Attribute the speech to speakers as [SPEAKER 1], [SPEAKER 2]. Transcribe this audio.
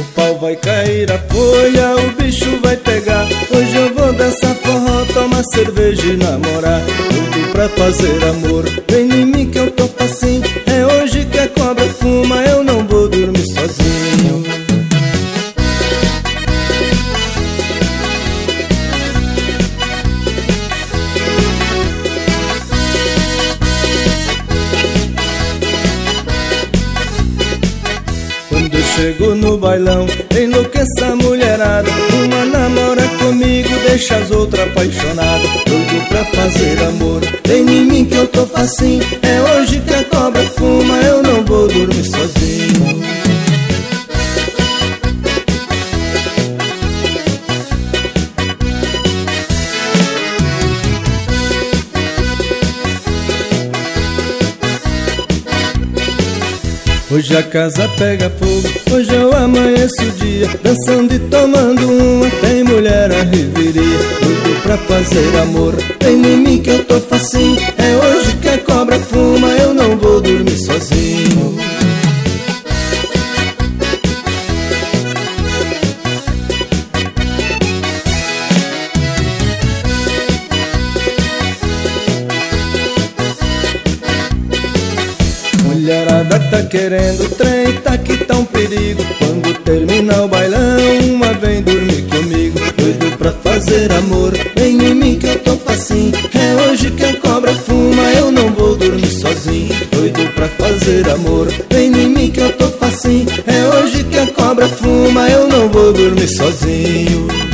[SPEAKER 1] O pau vai cair a folha, o bicho vai pegar. Hoje eu vou dançar forró, tomar cerveja e namorar. Tudo pra fazer amor, vem em mim que eu tô facinho. É hoje que a cobra fuma, eu não vou dormir sozinho. Quando eu chego no bailão, enlouqueça a mulherada. Uma namora comigo, deixa as outras apaixonadas. Doido pra fazer amor, vem em mim que eu tô facinho. É hoje que a cobra fuma, eu não vou dormir sozinho. Hoje a casa pega fogo, hoje eu amanheço o dia dançando e tomando uma, tem mulher a reveria. Tudo pra fazer amor, vem em mim que eu tô facinho. É hoje que a cobra fuma, eu não vou dormir sozinho. Mulherada tá querendo trem, tá que tá um perigo. Quando terminar o bailão, uma vem dormir comigo. Doido pra fazer amor, vem em mim que eu tô facinho. É hoje que a cobra fuma, eu não vou dormir sozinho. Doido pra fazer amor, vem em mim que eu tô facinho. É hoje que a cobra fuma, eu não vou dormir sozinho.